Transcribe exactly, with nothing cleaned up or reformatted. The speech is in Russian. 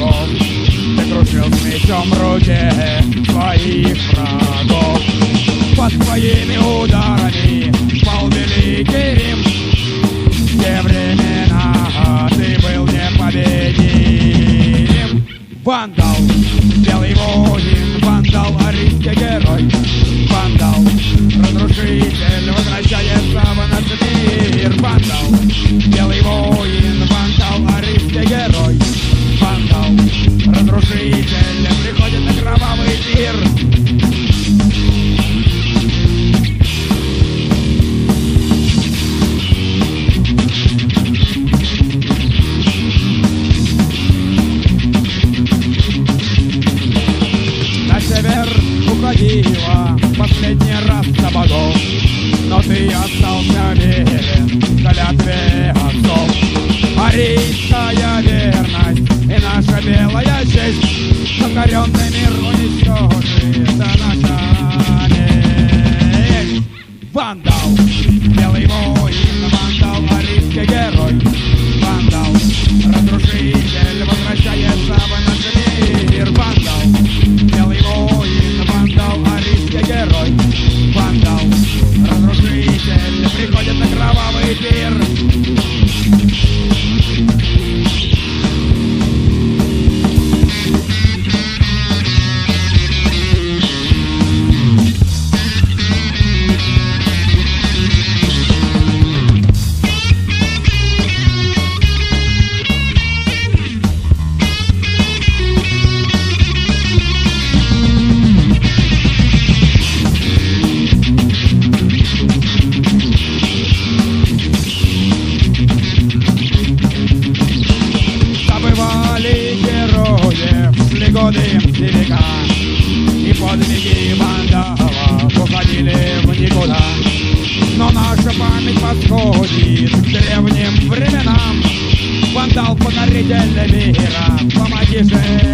врагов. Ты крушил с мечом руки своих врагов. Под твоими ударами пал великий Рим. В те времена ты был непобедим. Вандал, белый воин, вандал, арийский герой. Вандал, разрушитель, возвращается в наш мир. Вандал, белый воин, вандал, арийский герой. Вандал, разрушитель, приходит на кровавый пир. Уходила последний раз на богов, но ты остался верен клятве отцов. Арийская верность и наша белая честь, покоренный мир уничтожит наша месть. Вандал, белый воин, вандал, арийский герой. Вандал, разрушитель, возвращается в наш мир. Вандал, белый воин, вандал, арийский герой. Вандал, разрушитель, приходит на кровавый пир. Годы века и подвиги вандалов уходили в никуда. Но наша память восходит к древним временам. Вандал, покоритель мира, помоги же